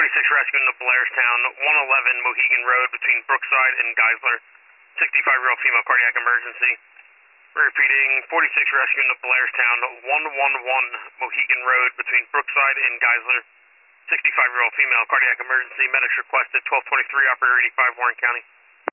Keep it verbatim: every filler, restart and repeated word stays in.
forty-six rescue into Blairstown, one eleven Mohegan Road between Brookside and Geisler. sixty-five-year-old female cardiac emergency. Repeating, forty-six rescue into Blairstown, one eleven Mohegan Road between Brookside and Geisler. sixty-five-year-old female cardiac emergency. Medics requested, twelve twenty-three, operator eighty-five, Warren County.